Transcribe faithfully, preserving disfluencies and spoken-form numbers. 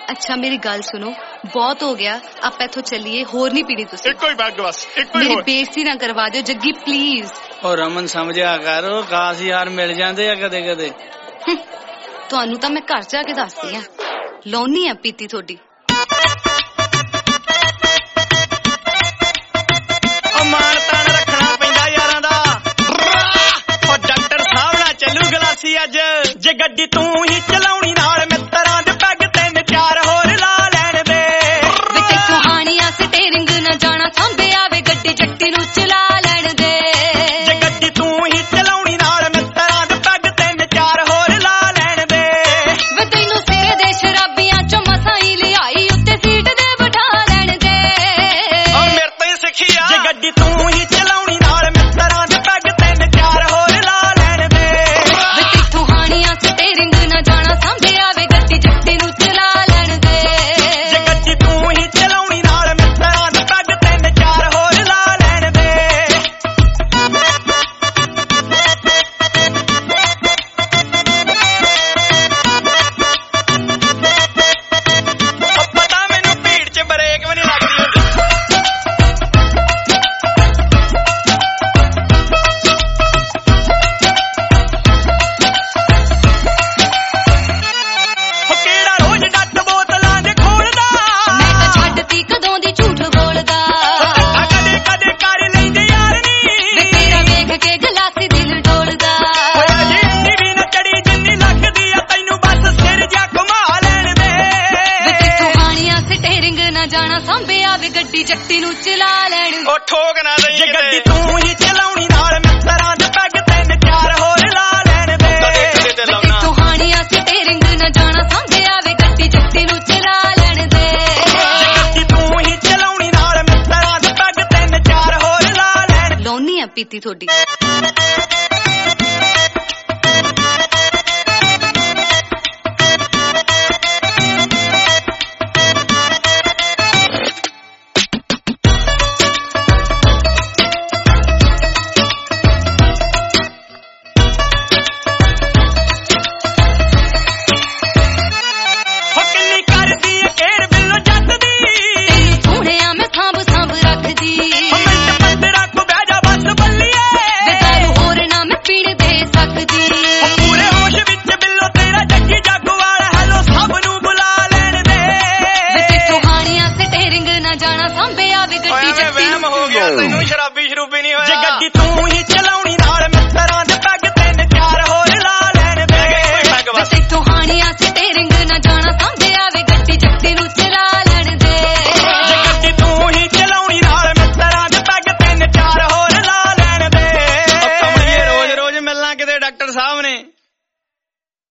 अच्छा मेरी गल सुनो, बहुत हो गया, आप इथों चलिए, होर नहीं पीनी तुसी। एक ही बैग बस, एक ही मेरी होर। बेइज्जती ना करवा दियो जग्गी प्लीज। और रमन समझिया कर, खास यार मिल जाते आ कदे कदे। तुहानू तां मैं घर जाके दसदी आ, लाउनी आ पीती थोड़ी। मान तान रखना पैंदा यारां दा, ओ डॉक्टर साहब नाल चलू गलासी अज, जे गड्डी तू ही चलाउणी नाल मित्तरां दे पैग तीन चार होर ला लैण दे। वे किथों आनी आ स्टीयरिंग ना जाना सांभे आवे गड्डी जट्टी नू चला लैण दे। जे गड्डी तू ही चलाउणी नाल मित्तरां दे पैग तीन चार होर ला लैण दे। वे तैनू सिरे दे शराबियां चों मसां ही लिआई उत्ते सीट दे बिठा लैण दे। ओ मेरे तो ही सिखी आ, जे गड्डी तू ही चलाउणी नाल मित्तरां दे पैग तीन चार होर ला लैण दे। वे किथों आनी आ स्टीयरिंग ना जाना सांभे आवे गड्डी जट्टी नू चला लैण दे। जे गड्डी तू ही चलाउणी नाल मित्तरां दे पैग तीन चार होर ला लैण दे। ओ पता मैनू भीड़ च ब्रेक भी नहीं लगदी हुंदी। ओ किहड़ा रोज डट बोतलां दे खोलदा, मैं तां छड्डती कदों दी झूठ बोलदा। धक्का कदे कदे कर लैंदे यार नी। वे तेरा वेख के गलासी दिल डोलदा। ओए अजे इंनी भी ना चढ़ी जिन्नी लगदी आ, तैनू बस सिर जा घुमा लैण दे। वे किथों आनी आ स्टीयरिंग ना जाना सांभे आवे गड्डी जट्टी नू चला लैण दे। ओ ठोक ना दई, जे गड्डी तू ही चलाउणी नाल मित्तरां दे पैग तीन चार होर ला लैण दे। वे किथों आनी आ स्टीयरिंग ना जाना सांभे आवे गड्डी जट्टी नू चला लैण दे। जे गड्डी तू ही चलाउणी नाल मित्तरां दे पैग तीन चार होर ला लैण। लाउनी आ पीती थोड़ी। हो किन्नी करदी ए केर बिल्लो जट दी, तैनू सोहणिया मैं सांभ सांभ रखदी। ओ मिंट पंदरां को बह जा बस बल्लीए। वे दारू होर ना मैं पीण दे सकदी। ओ पूरे होश विच बिल्लो तेरा जग्गी जागवाल, हैलो सब नू बुला लैण दे। वे किथों आनी आ स्टीयरिंग ना जाना सांभे आवे गड्डी जट्टी नू। हो गया तैनू शराबी शरूबी नहीं होया, जे गड्डी तू